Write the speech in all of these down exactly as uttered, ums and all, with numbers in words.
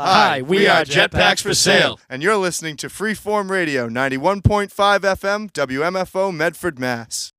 Hi, we are Jetpacks for Sale. And you're listening to Freeform Radio, ninety-one point five F M, W M F O, Medford, Mass.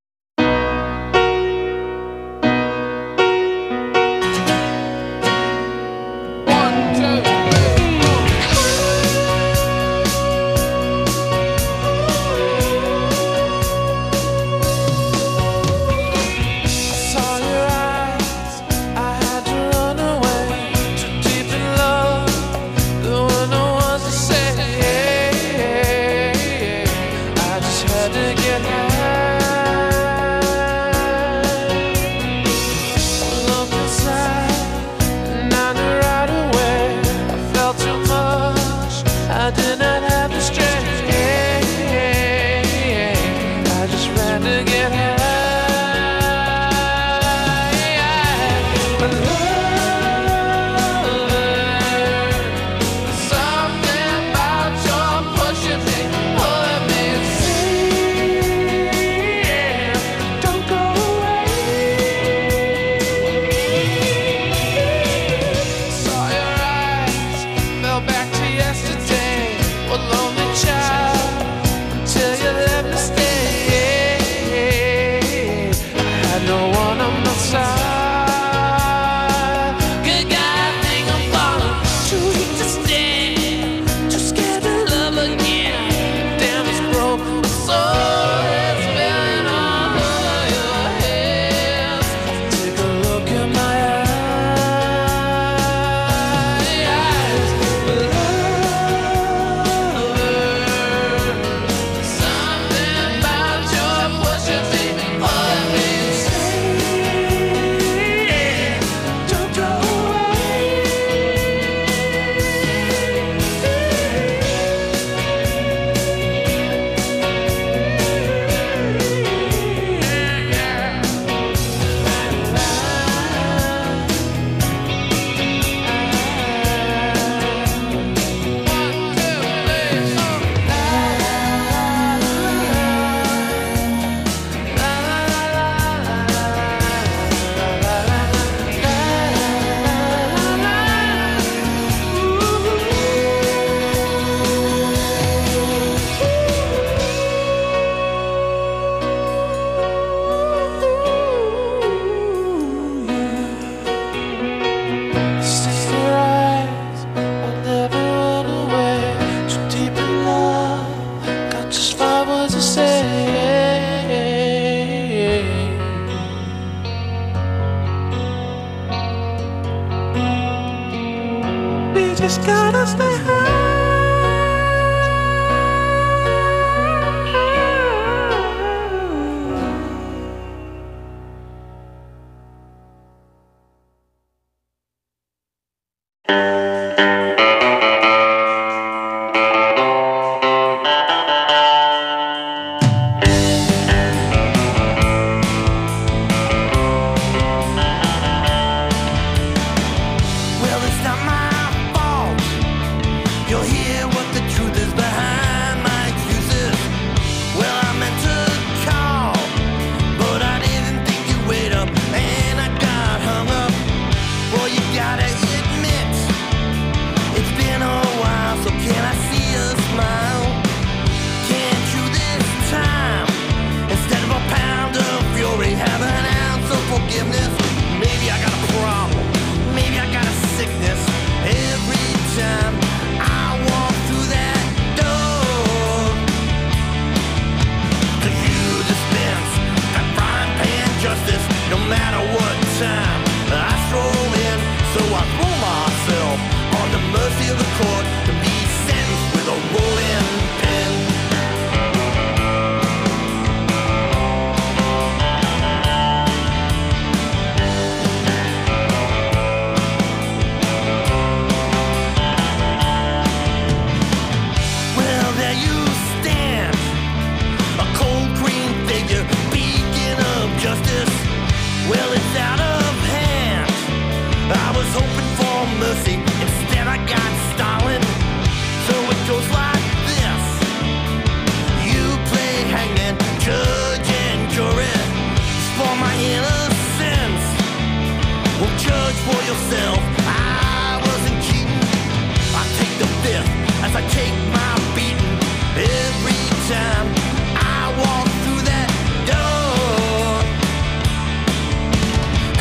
Hoping for mercy, instead I got Stalin. So it goes like this.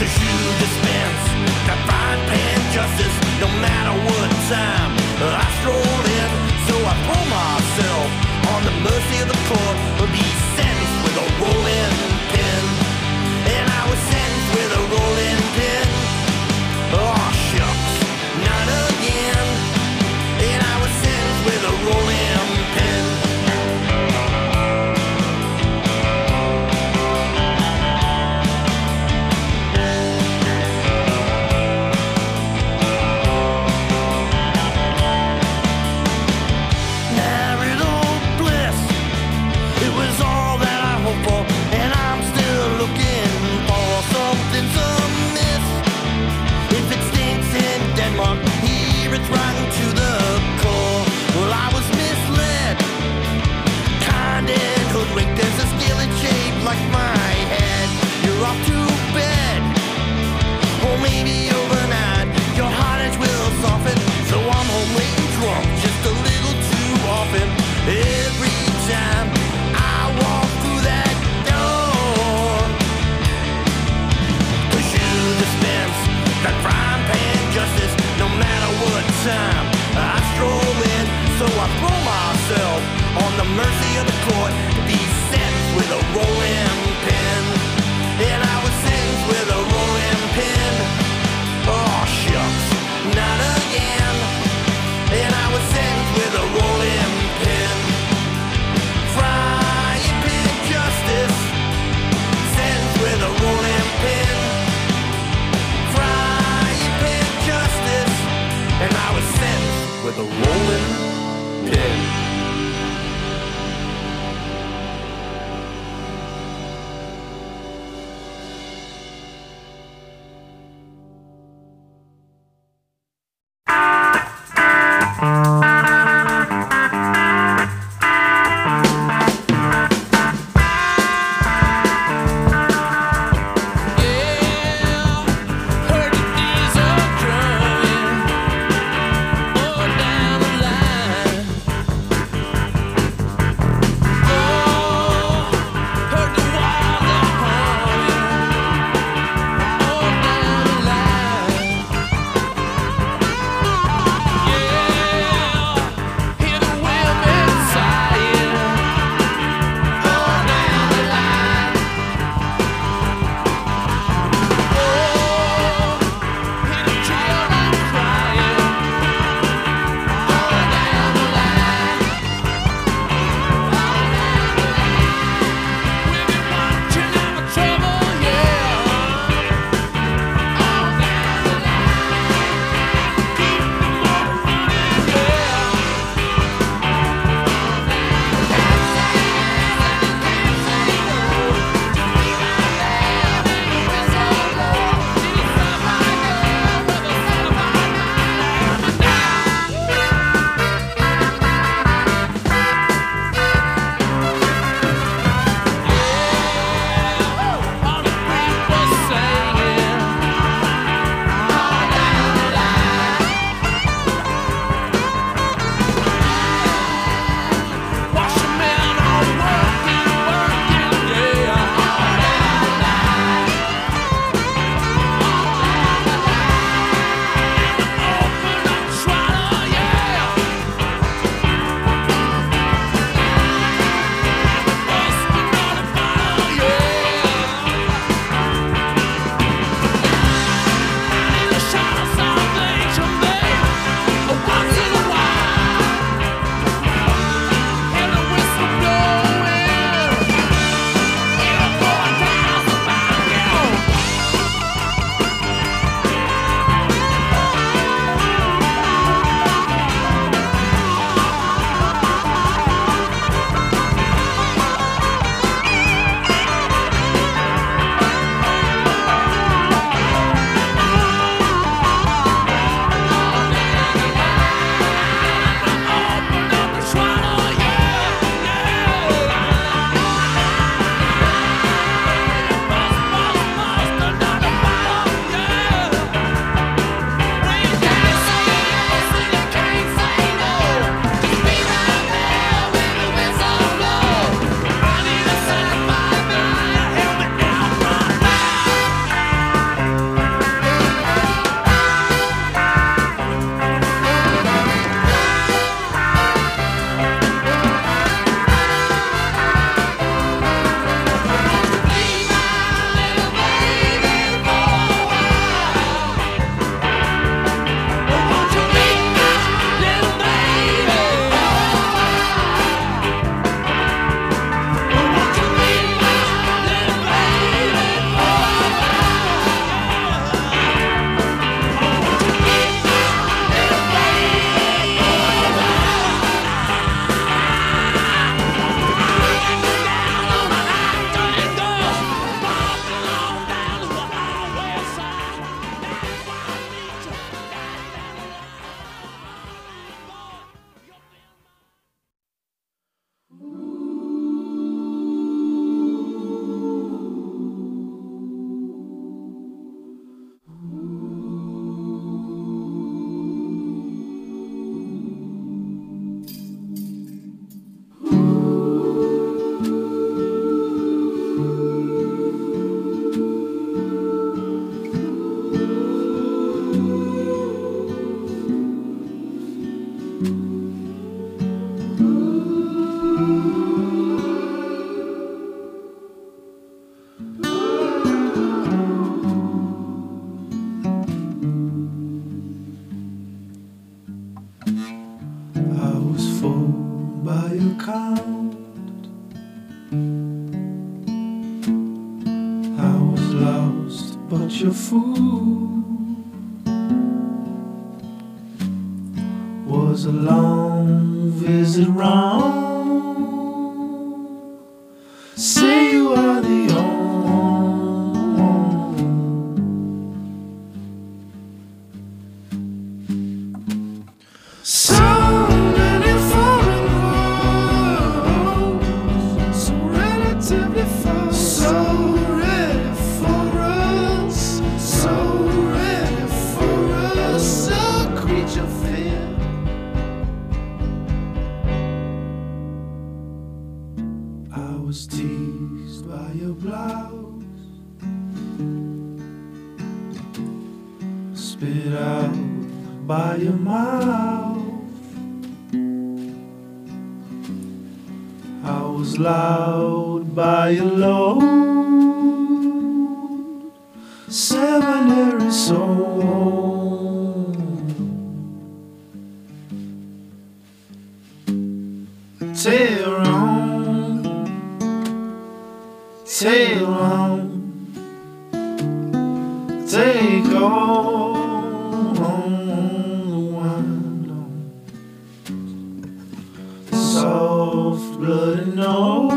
'cause you dispense that frying pan justice no matter what time I stroll in. So I throw myself on the mercy of the court, or be sentenced with a rolling pin. And I was sentenced with a rolling pin. Oh shucks, not again. And I was sentenced with a rolling pin. Marital bliss, it was all that I hoped for, and I'm still looking for something's amiss. If it stinks in Denmark, here it's rotten to the core. Well, I was misled, kind and hoodwinked. There's a skillet shaped like my head. You're off to bed, or maybe overnight your hot edge will soften. So I'm home late and drunk, just a little too often. Every time I walk through that door, 'cause you dispense that frying pan justice no matter what time I stroll in. So I throw myself on the mercy of the court to be sentenced with a rolling pin. And I was sentenced with a rolling pin. Oh shucks, not again. And I was sentenced with a rolling pin. Frying pan justice, sentenced with a rolling pin. Frying pan justice, and I was sentenced with a rolling pin. Heard the diesel drumming, oh down the line. your food. Was a long visit round. Say you are the only. So many foreign roads, so relatively far, so ready for us, so ready for us, a creature fear. I was teased by your blouse, spit out by your mouth. I was loud by your load, seminary soul. Tail on, tail on, take all on the wind on. Soft bloody nose,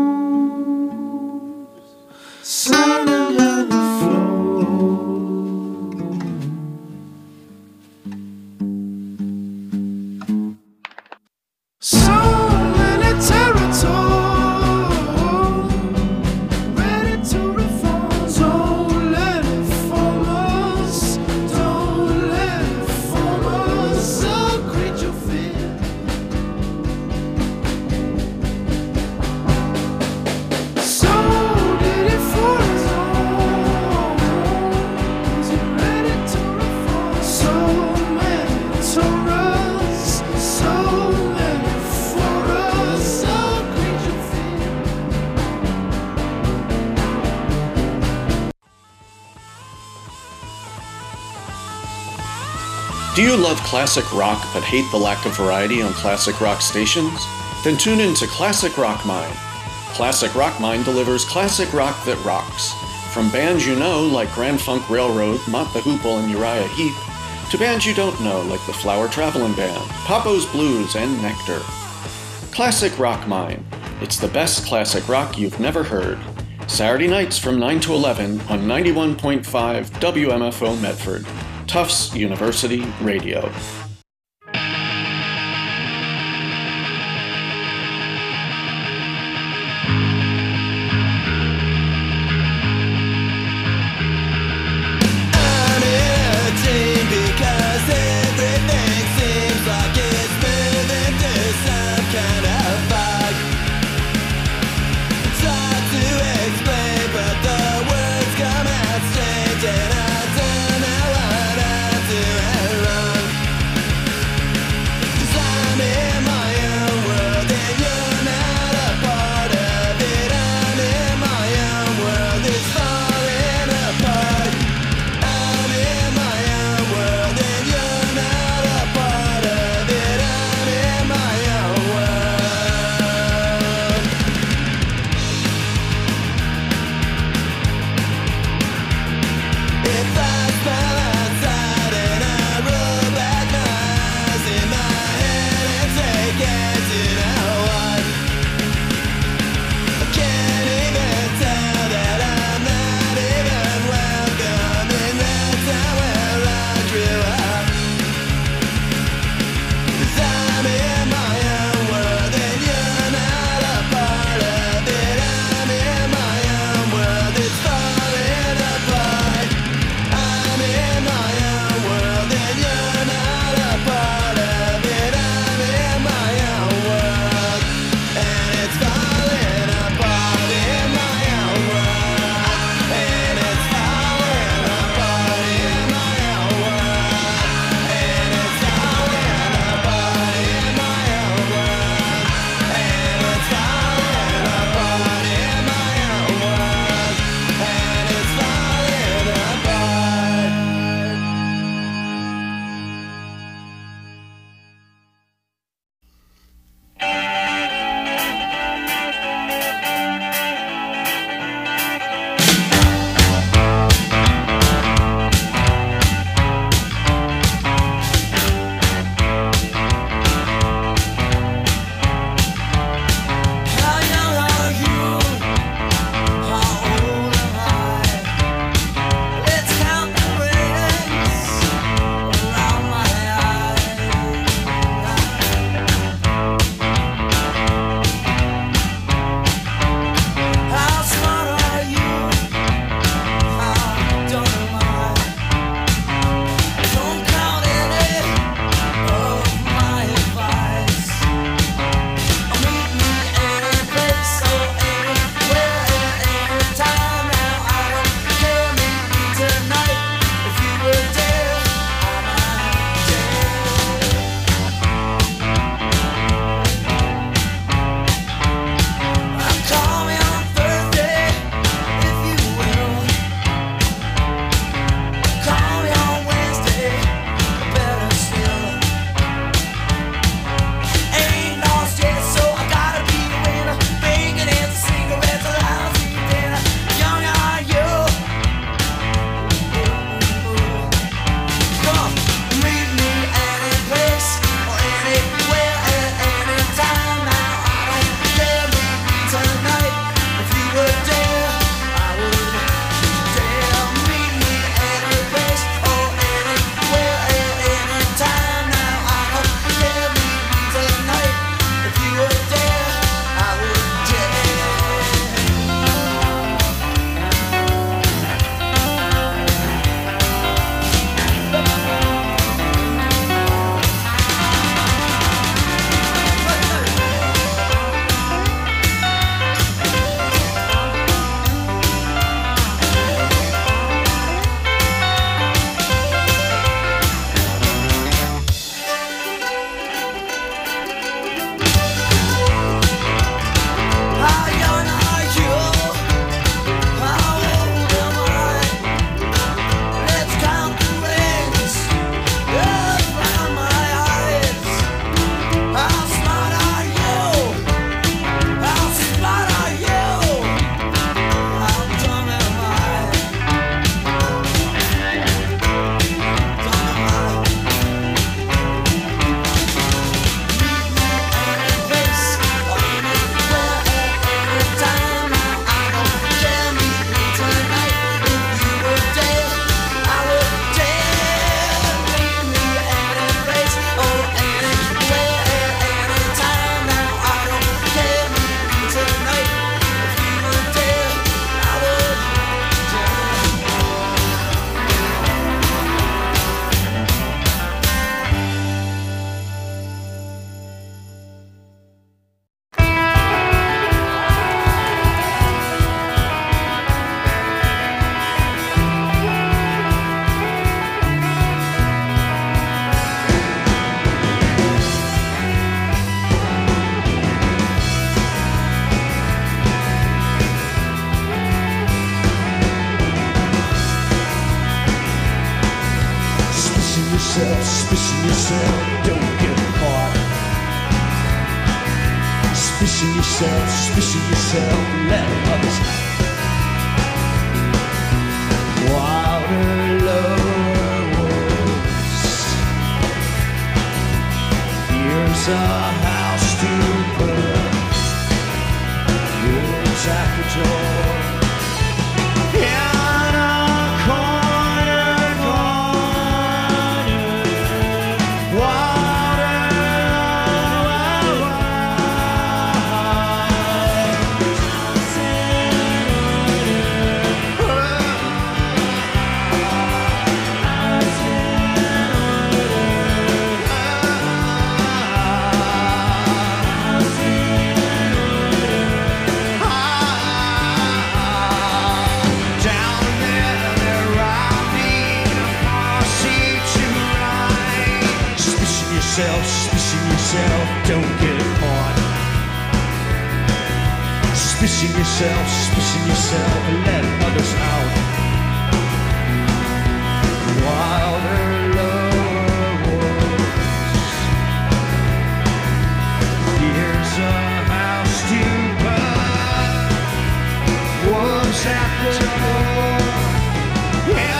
sounding down the floor. So many territories ready to reform. Don't let it form us. Don't let it form us. A creature fear. So did it for us all. Is it ready to reform? So many Torahs, so many for us. A creature fear. Do you love classic rock but hate the lack of variety on classic rock stations? Then tune in to Classic Rock Mine. Classic Rock Mine delivers classic rock that rocks. From bands you know like Grand Funk Railroad, Mott the Hoople, and Uriah Heep, to bands you don't know like the Flower Travelin' Band, Papo's Blues, and Nectar. Classic Rock Mine. It's the best classic rock you've never heard. Saturday nights from nine to eleven on ninety-one point five W M F O Medford. Tufts University Radio. I'm in a dream because everything seems like it's moving through some kind of fog. Try to explain, but the words come out strange, and I don't know what I'm doing wrong. 'Cause I'm in my own world, and you're not a part of it. I'm in my own world, it's falling apart. I'm in my own world, and you're not a part of it. I'm in my own world. If yourself, suspicion yourself, don't get caught. Suspicion yourself, suspicion yourself, let others out. Wilder, lower woods. Here's a house to put. Woods at the door. In a corner, corner. Wilder, suspicion yourself, don't get caught. Suspicion yourself, suspicion yourself, and let others out. Wilder, lower woods. Here's a house to put. Wolves at the door. Yeah.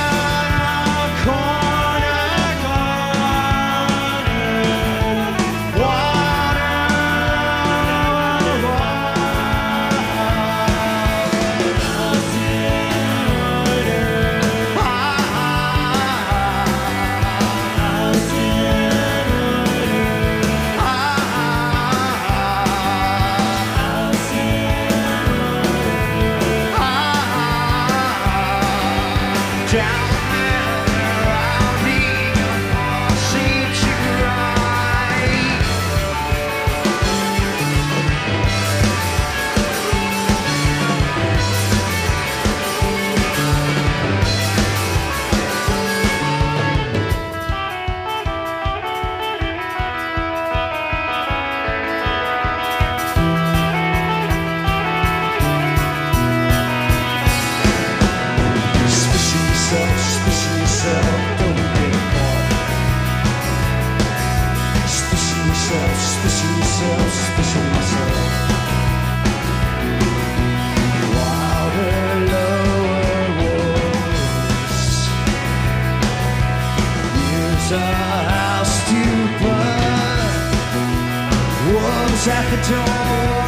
At the door,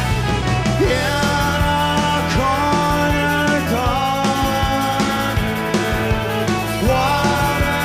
in a corner, corner, water,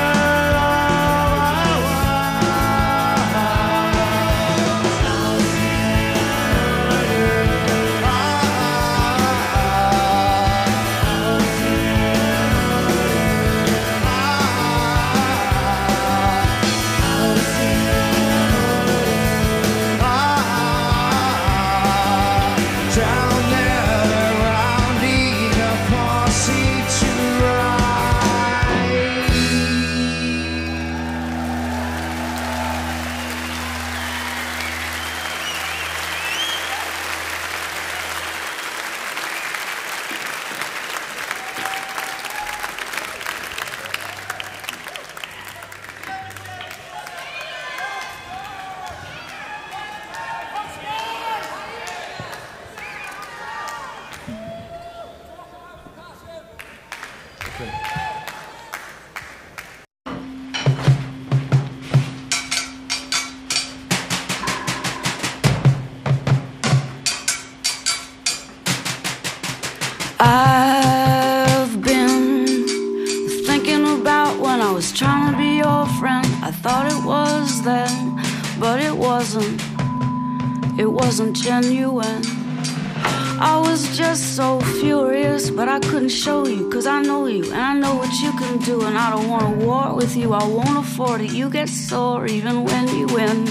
I've been thinking about when I was trying to be your friend. I thought it was then, but it wasn't. It wasn't genuine. I was just so furious, but I couldn't show you, cause I know you, and I know what you can do. And I don't want to war with you, I won't afford it. You get sore even when you win.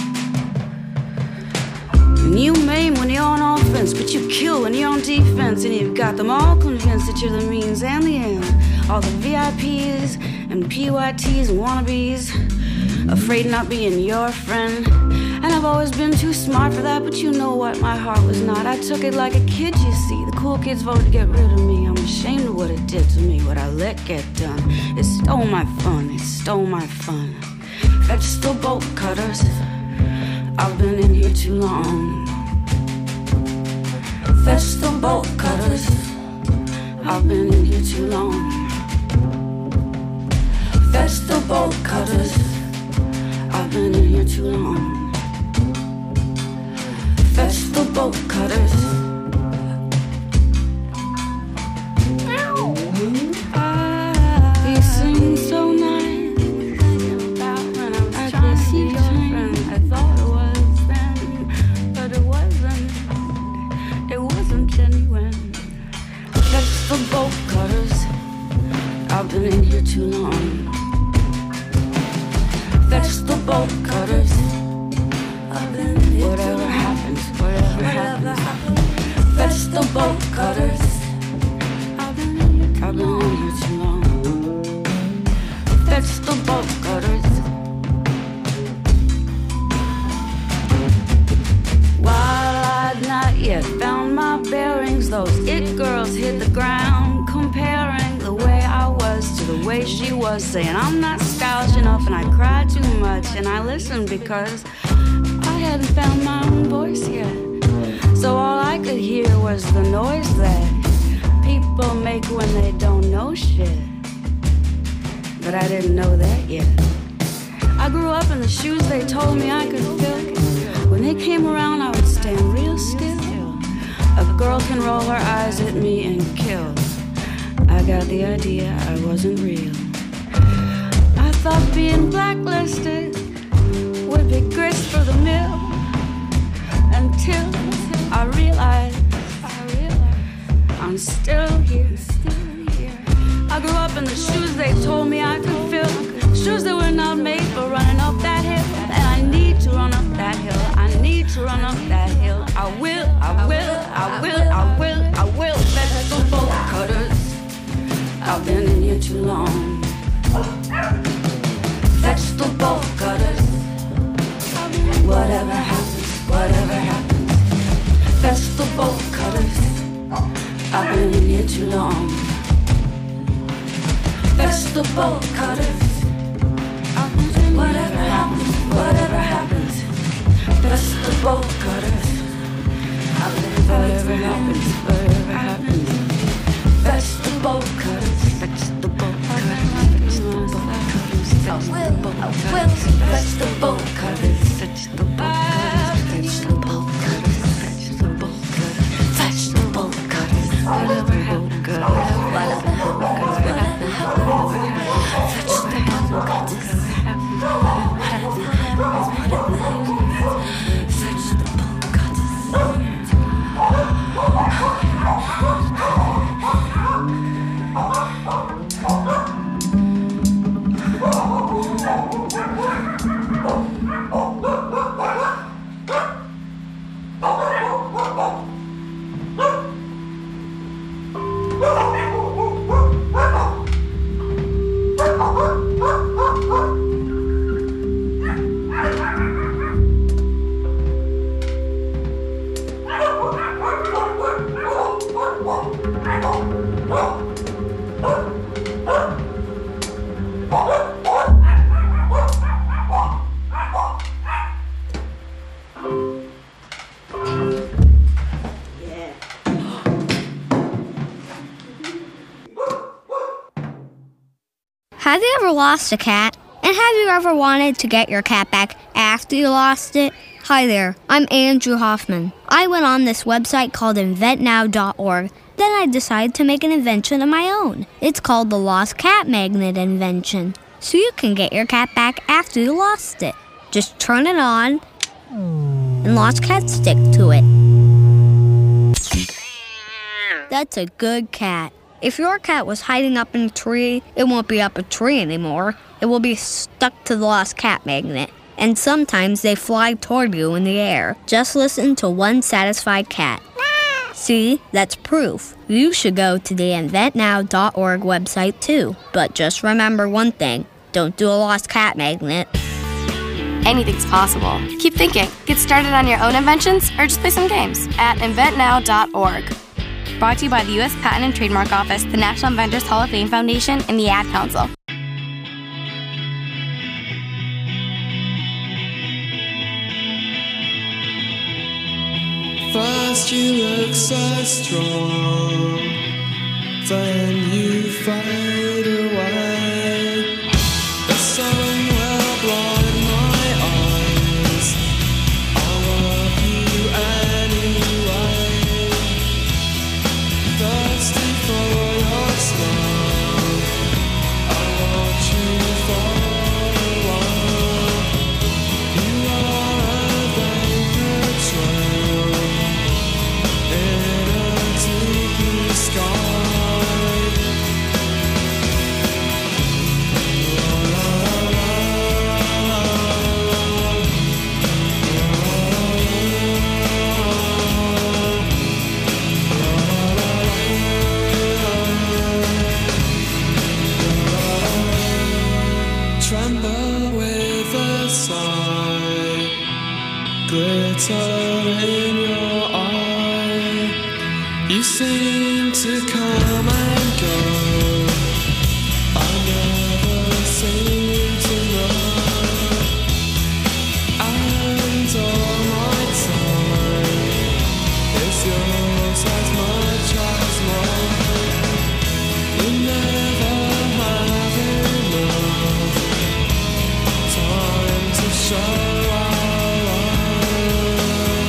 And you maim when you're on offense, but you kill when you're on defense. And you've got them all convinced that you're the means and the end. All the V I Ps and P Y Ts and wannabes, afraid of not being your friend. And I've always been too smart for that, but you know what, my heart was not. I took it like a kid, you see. The cool kids voted to get rid of me. I'm ashamed of what it did to me, what I let get done. It stole my fun, it stole my fun. Vegetable bolt cutters, I've been in here too long. Vegetable bolt cutters, I've been in here too long. Vegetable bolt cutters, I've been in here too long. Vegetable bolt cutters. You sing so nice. I could see your friend. I thought it was then, but it wasn't. It wasn't genuine. Vegetable bolt cutters. I've been in here too long. Vegetable bolt cutters. Whatever happens, whatever happens. Vegetable bolt cutters. I've been in here too long. Vegetable bolt cutters. While I'd not yet found my bearings, those it girls hit the ground, comparing the way I was to the way she was, saying I'm not stylish enough and I cry too much, and I listened because I hadn't found my own voice yet. So all I could hear was the noise that people make when they don't know shit. But I didn't know that yet. I grew up in the shoes they told me I could fill. When they came around, I would stand real still. A girl can roll her eyes at me and kill. I got the idea I wasn't real. I thought being blacklisted would be grist for the mill, until I realized, I realized I'm still here, still here. I grew up in the shoes they told me I could fill, shoes that were not made for running up that hill. And I need to run up that hill, I need to run up that hill. I will, I will, I will, I will, I will. Vegetable bolt cutters, I've been in here too long. Vegetable bolt cutters. Whatever happens, whatever happens. Vegetable bolt cutters. I've been in here too long. Vegetable bolt cutters. Whatever happens, whatever happens. Vegetable bolt cutters. I've been in whatever happens, whatever happens. Vegetable bolt cutters. Vegetable bolt cutters. Vegetable bolt cutters. Vegetable bolt cutters. Vegetable bolt cutters. Vegetable bolt cutters. Vegetable bolt cutters. Vegetable bolt cutters. Whatever happened, good. Whatever happened, good. Whatever happened, good. Vegetable bolt cutters. Whatever happened, whatever happened. Vegetable cutters. Have you ever lost a cat? And have you ever wanted to get your cat back after you lost it? Hi there, I'm Andrew Hoffman. I went on this website called invent now dot org. Then I decided to make an invention of my own. It's called the Lost Cat Magnet Invention. So you can get your cat back after you lost it. Just turn it on, and lost cats stick to it. That's a good cat. If your cat was hiding up in a tree, it won't be up a tree anymore. It will be stuck to the lost cat magnet. And sometimes they fly toward you in the air. Just listen to one satisfied cat. See, that's proof. You should go to the invent now dot org website too. But just remember one thing. Don't do a lost cat magnet. anything's possible. Keep thinking. Get started on your own inventions or just play some games at invent now dot org. Brought to you by the U S Patent and Trademark Office, the National Inventors Hall of Fame Foundation, and the Ad Council. First you look so strong, then you fade away. The sun will blind my eyes, I love you anyway. Thirsty for your smile, I watch you for a while. You are a vapor trail in a deep blue sky. Tremble with a sigh, glitter in your eye. You seem to come and go, I never seem to know. And all my time is yours as much as mine. We never have enough time to show our love.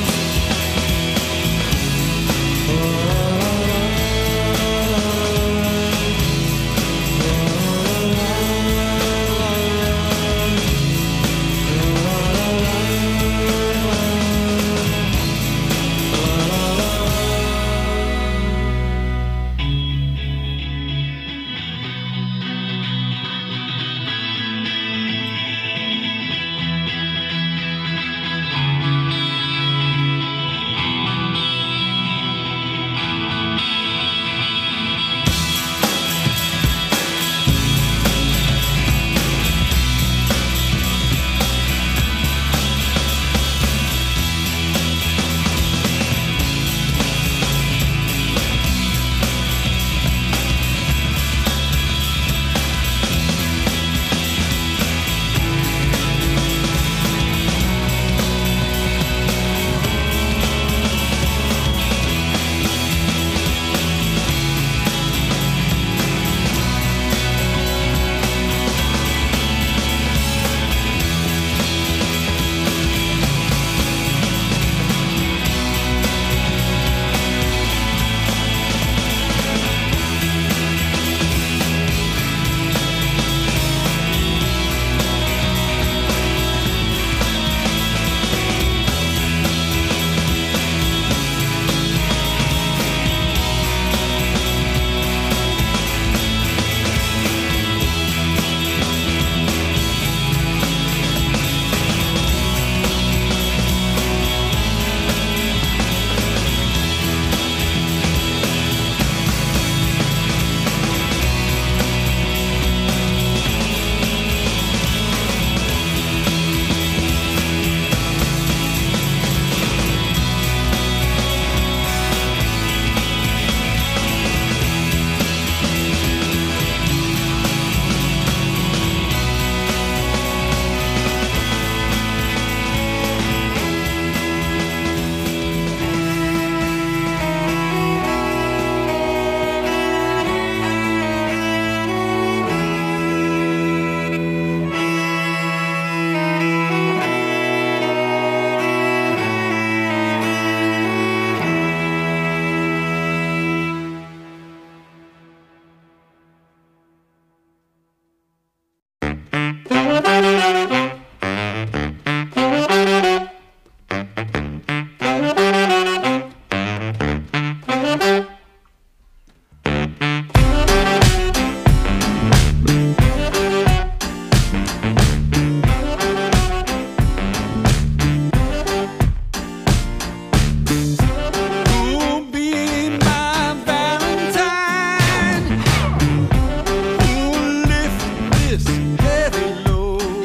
This heavy load.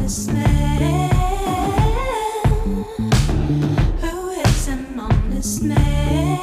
honest man? Who is an honest man?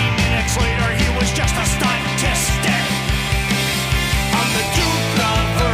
Duke of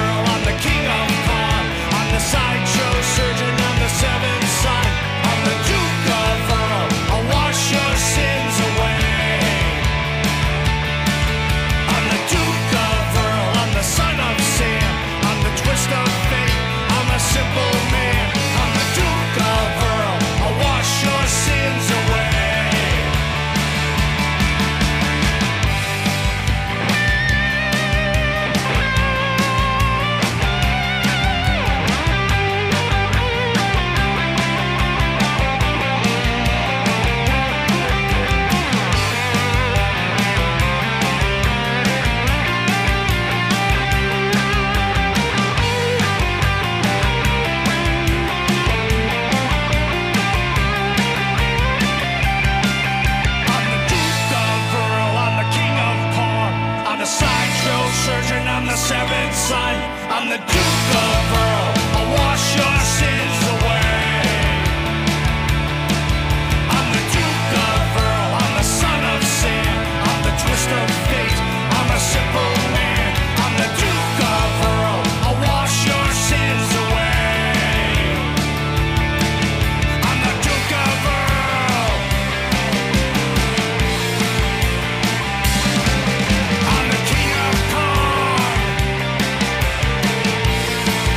seventh son. I'm the Duke of Earl. I'll wash your sins away. I'm the Duke of Earl. I'm the son of Sam. I'm the twist of fate. I'm a simple man. I'm the Duke of Earl. I'll wash your sins away. I'm the Duke of Earl. I'm the king of corn.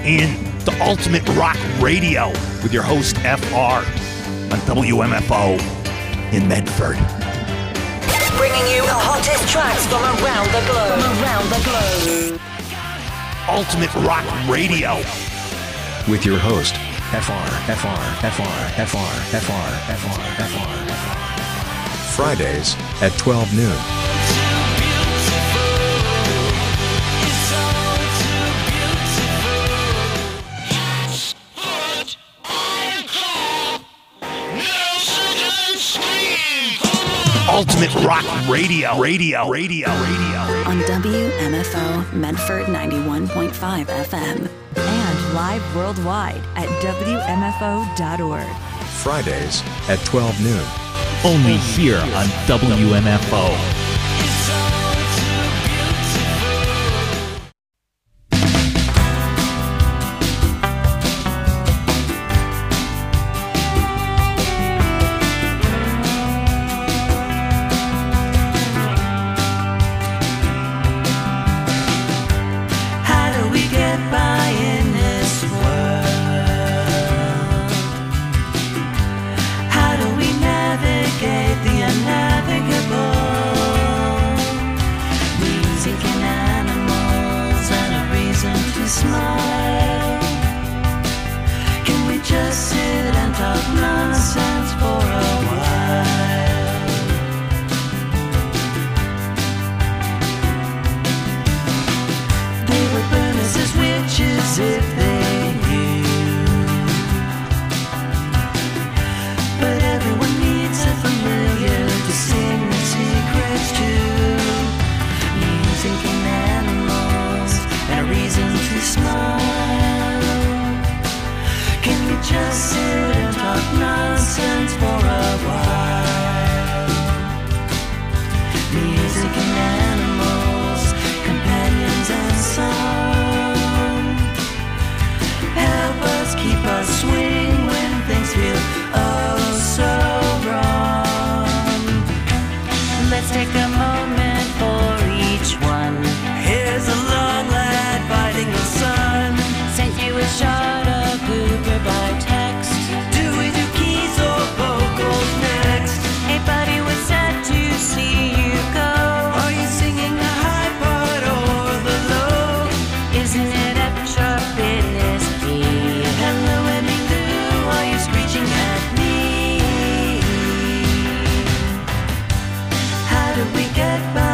in the Ultimate Rock Radio with your host, F R, on W M F O in Medford. Bringing you the hottest tracks from around the globe. From around the globe. Ultimate Rock Radio with your host, F R, F R, F R, F R, F R, F R, F R, F R. Fridays at twelve noon. Ultimate Rock Radio, Radio, Radio, Radio. On W M F O Medford ninety-one point five F M. And live worldwide at W M F O dot org. Fridays at twelve noon. Only here on W M F O. How do we get by?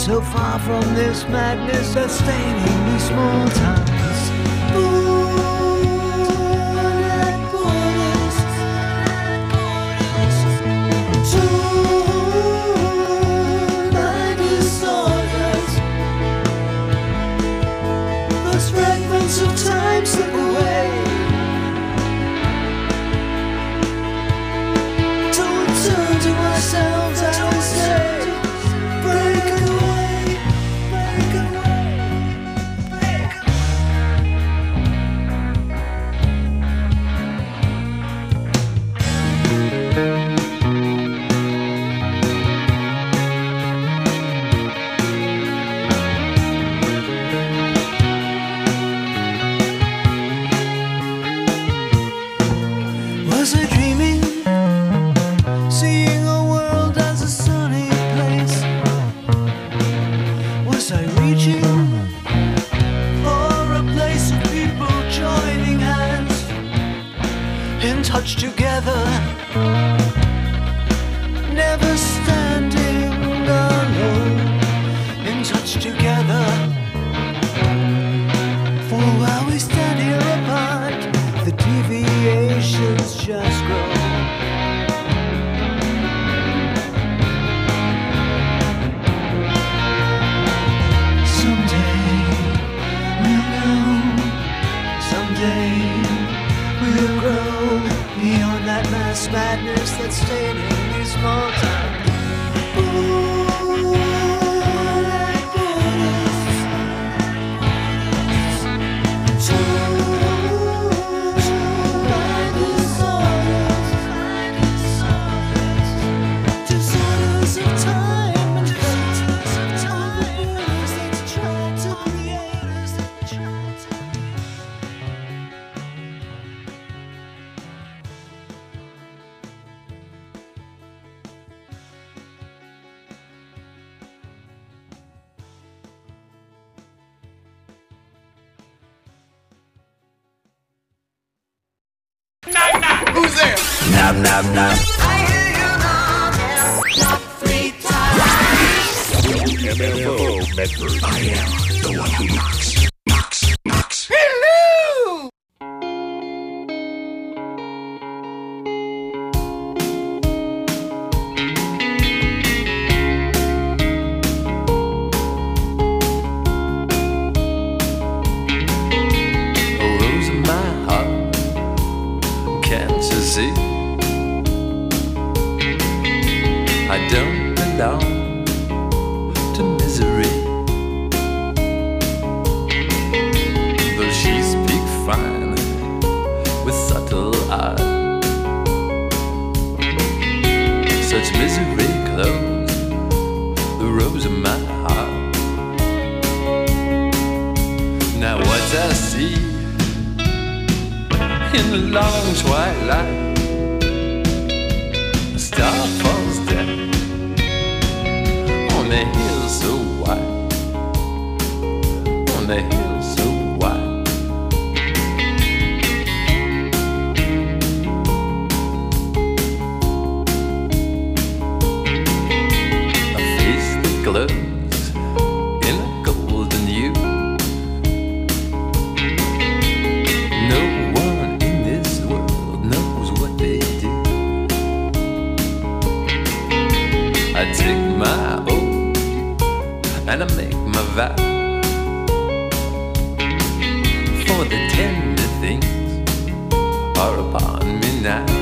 so far from this madness that's staining these small towns. Born at borders, torn by disorders. Those fragments of time slip away. Don't turn to ourselves, I would say. Break away, break away, break Was I dreaming? Seeing a world as a sunny place? Was I reaching for a place of people joining hands, in touch together, never standing alone, in touch together? For while we stand here apart, the deviations just grow. Someday we'll know, someday we'll grow beyond that mass madness that's staining these small towns. Born at borders, torn by disorders, disorders of time and fate, borders that try to create us, that try to. Who's there? Knock, knock, knock. M F O Medford. I am the one who knocks. Knocks. Knocks. Hello! A rose in my heart, can't you see? I don't belong to misery, though she speaks fine with subtle art. Such misery clothes the rose in my heart. Now what I see in the long twilight, a star falls down on the hill so wide, on the hill so wide. A face that glows in a golden hue. No one in this world knows what they do. I take my oath and I make my vow, for the tender things are upon me now.